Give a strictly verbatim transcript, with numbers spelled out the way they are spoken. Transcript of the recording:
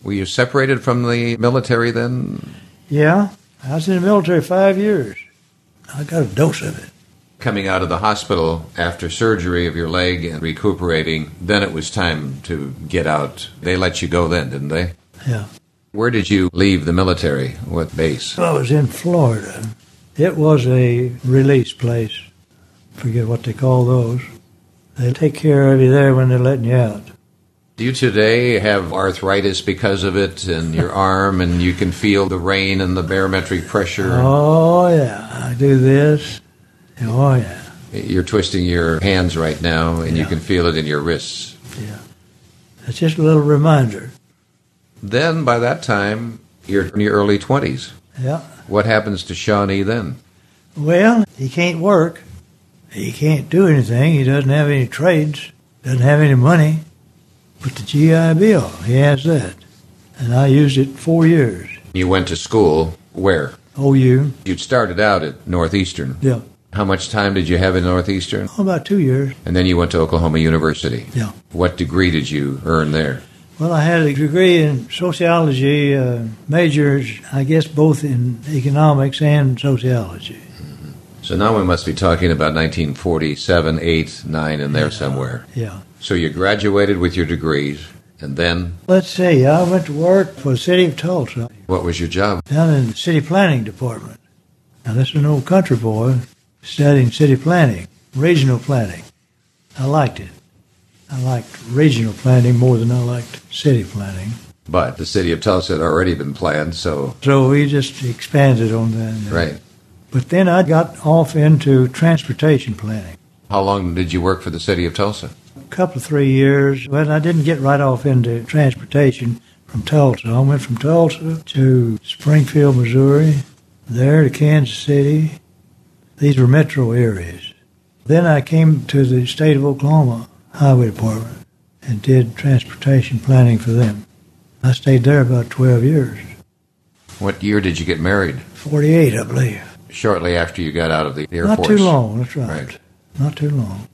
Were you separated from the military then? Yeah, I was in the military five years. I got a dose of it. Coming out of the hospital after surgery of your leg and recuperating, then it was time to get out. They let you go then, didn't they? Yeah. Where did you leave the military? What base? I was in Florida. It was a release place. Forget what they call those. They take care of you there when they're letting you out. Do you today have arthritis because of it in your arm, and you can feel the rain and the barometric pressure? Oh, yeah. I do this. Oh, yeah. You're twisting your hands right now, and yeah. you can feel it in your wrists. Yeah. It's just a little reminder. Then, by that time, you're in your early twenties. Yeah. What happens to Shawnee then? Well, he can't work. He can't do anything. He doesn't have any trades. Doesn't have any money. But the G I Bill, he has that. And I used it four years. You went to school where? O U. You'd started out at Northeastern. Yeah. How much time did you have in Northeastern? Oh, about two years. And then you went to Oklahoma University. Yeah. What degree did you earn there? Well, I had a degree in sociology, uh, majors, I guess, both in economics and sociology. Mm-hmm. So now we must be talking about nineteen forty-seven, eight, nine, in there yeah. somewhere. Yeah. So you graduated with your degrees, and then? Let's see, I went to work for the city of Tulsa. What was your job? Down in the city planning department. Now, this is an old country boy studying city planning, regional planning. I liked it. I liked regional planning more than I liked city planning. But the city of Tulsa had already been planned, so... So we just expanded on that. Right. But then I got off into transportation planning. How long did you work for the city of Tulsa? A couple of three years. Well, I didn't get right off into transportation from Tulsa. I went from Tulsa to Springfield, Missouri, there to Kansas City. These were metro areas. Then I came to the state of Oklahoma Highway Department and did transportation planning for them. I stayed there about twelve years. What year did you get married? forty-eight, I believe. Shortly after you got out of the Air Not Force. Not too long, that's right. Right. Not too long.